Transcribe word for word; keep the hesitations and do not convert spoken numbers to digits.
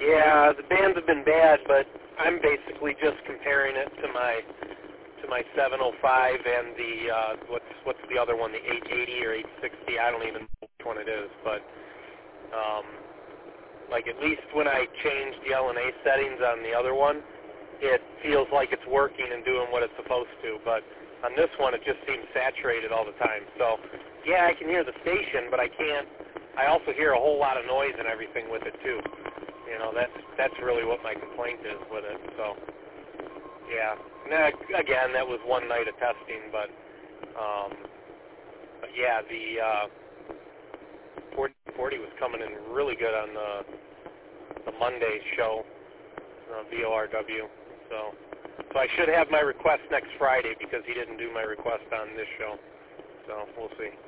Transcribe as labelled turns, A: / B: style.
A: Yeah, the bands have been bad, but I'm basically just comparing it to my to my seven oh five and the uh, what's what's the other one, the eight eighty or eight sixty. I don't even know which one it is, but um, like at least when I change the L N A settings on the other one, it feels like it's working and doing what it's supposed to. But on this one, it just seems saturated all the time. So yeah, I can hear the station, but I can't. I also hear a whole lot of noise and everything with it too. You know, that's that's really what my complaint is with it. So, yeah. Now, again, that was one night of testing, but, um, but yeah, the uh, forty forty was coming in really good on the the Monday show, uh, V O R W. So, so I should have my request next Friday because he didn't do my request on this show. So we'll see.